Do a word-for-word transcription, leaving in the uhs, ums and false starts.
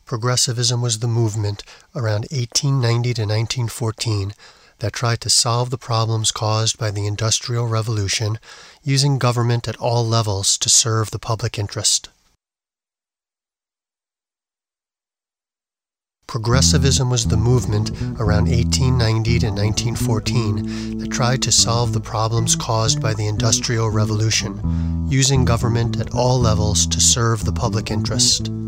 Progressivism was the movement around eighteen ninety to nineteen fourteen that tried to solve the problems caused by the Industrial Revolution using government at all levels to serve the public interest. Progressivism was the movement around eighteen ninety to nineteen fourteen that tried to solve the problems caused by the Industrial Revolution, using government at all levels to serve the public interest.